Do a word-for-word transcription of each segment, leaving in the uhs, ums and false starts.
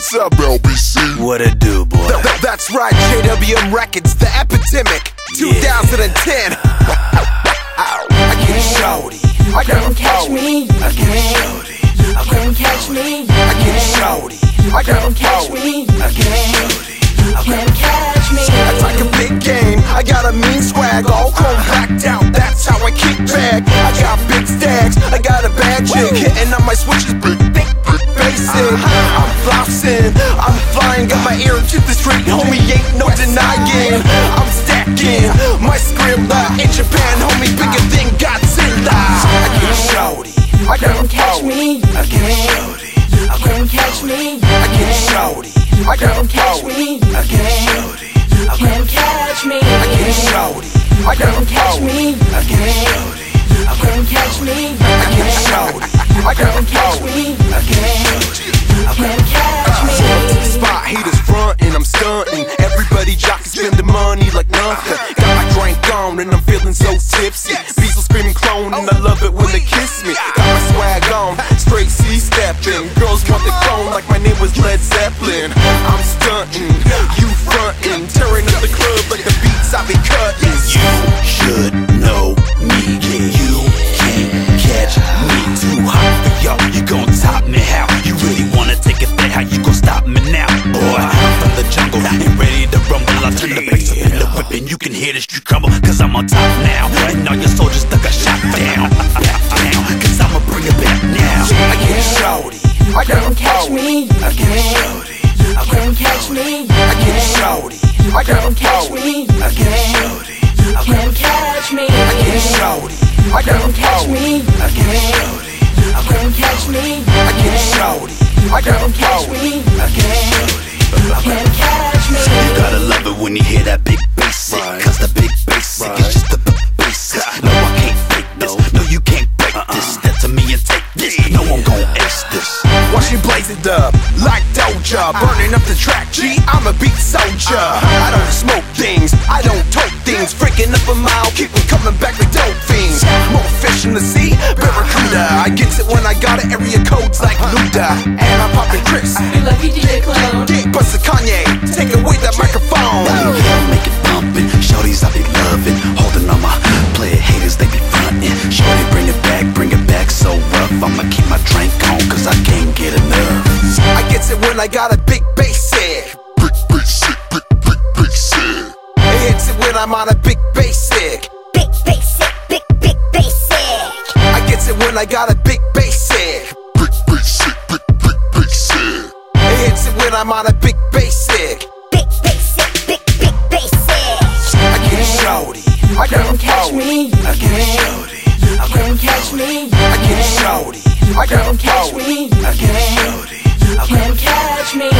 What's up, L B C? What it do, boy? Th th that's right, J W M Records, the epidemic, Yeah. twenty ten. I get a shorty, I got a catch me, you I get a shorty, I can't catch me, I get a shorty, I got a catch phone. me, I get a shorty, I can't catch me. That's like a big game. I got a mean swag, all chrome blacked out. That's how I kick back. I got big stacks, I got a bad chick hitting on my switches, big, big, big basic. I'm flossing, I'm flying, got my ear to the street, homie, ain't no denying. I'm stacking my Skrilla in Japan, homie, bigger than Godzilla. I get a shorty, I got a Can't catch phone. me, I get a shorty, I can't catch me, I get a shorty, I got a catch phone. me, I get a shorty, I can't catch me, I get a shorty, I got a catch phone. me, I get a shorty, I can't catch me, I get a shorty, I got a catch phone. me, I get a shorty, can't catch me. Spot haters frontin', I'm stuntin'. Everybody jockey spending money like nothing. Got my drink on and I'm feeling so tipsy. Beezle screaming clone and I love it when they kiss me. Got my swag on, straight C-steppin'. Girls want the clone like my name was Led Zeppelin. I'm stuntin', you frontin', tearing up the club like the beats I be cuttin'. You should know me, you can't catch me. Too hot for y'all, you gon' top me how? You really wanna take it there, how you gon' stop me now? Boy, I'm from the jungle, ain't ready to rumble. I turn the bass up in the whip and you can hear the street crumble. Cause I'm on top now, and all your soldiers stuck a shot down. Back down, cause I'ma bring it back now. I get a shorty, I got a Catch phone. me, I get a shorty, I can't catch me, I get a shorty, I got a catch phone. me, I get a shorty, I can't catch me, I get a shorty, I got a catch phone. me, I get a shorty, I can't catch me, I get a shorty, I got a catch phone. me, I get a shorty. can't catch me. You gotta love it when you hear that big bass, Right. cause the big bass Right. is just the b- basics. No, I can't fake this. No, you can't break this. Step to me and take this. No, I'm gon' ace this. Watch me blaze it up like Doja, burning up the track. G, I'm a beat soldier. I don't smoke things, I don't tote things. Freaking up a mile, keep 'em coming back with dope fiends. More fish in the sea, barracuda. I get it when I got it. Area codes like Luda, and I'm popping Chris. You lucky D J clown. Dick Buster Kanye, take away that microphone. Yeah, make it bumpin'. Shorties I be lovin'. Holding on my player haters, they be frontin'. Shorty bring it back, bring it back so rough. I'ma keep my drink on, cause I can't get enough. I get it when I got a big bass sick. Big bass sick, big, big bass sick. It hits it when I'm on a big bass sick. Big basic, big, big basic. I get it when I got a big bass sick. Big bass sick, big, big bass sick. It hits it when I'm on a big bass sick. Big basic, big, big basic. I get a shorty, I got a Catch phone. me, I get a shorty, I can't catch me, I get a shorty, I got a catch phone. me, I get a shorty, I can't catch me.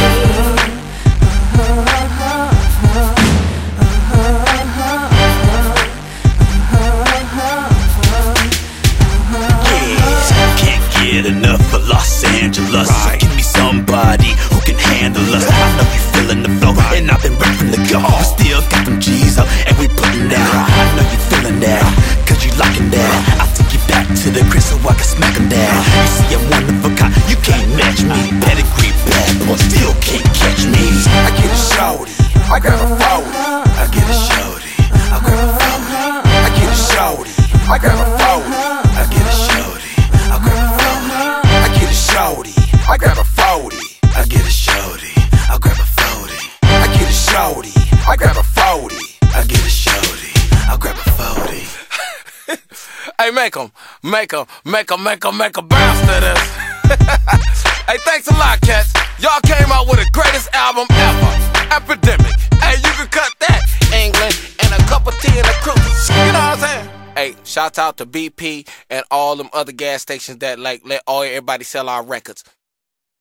yeah, can't get enough of Los Angeles. So give me somebody who can handle us. I know you feeling the flow, and I've been ready from the go. We still got them G's up, and we putting down. I know you feeling that, cause you liking that. I take you back to the crib so I can smack 'em down. You see I'm one of a kind, you can't match me. Pedigree bad boy, still can't catch me. I get a shorty, I got a phone. I get a shorty, I got a phone. I get a shorty, I got a phone. I get a shorty, I got a phone. I get a shorty, I grab a forty. I get a shorty, I'll grab a forty. I get a shorty, I grab a forty. I get a shorty, I'll grab a forty. Hey, make 'em, make 'em, make 'em, make 'em, make 'em bounce to this. Hey, thanks a lot, cats. Y'all came out with the greatest album ever, Epidemic. Hey, you can cut that, England, and a cup of tea and a cruise. You know what I'm saying? Hey, shout out to B P and all them other gas stations that like let all everybody sell our records.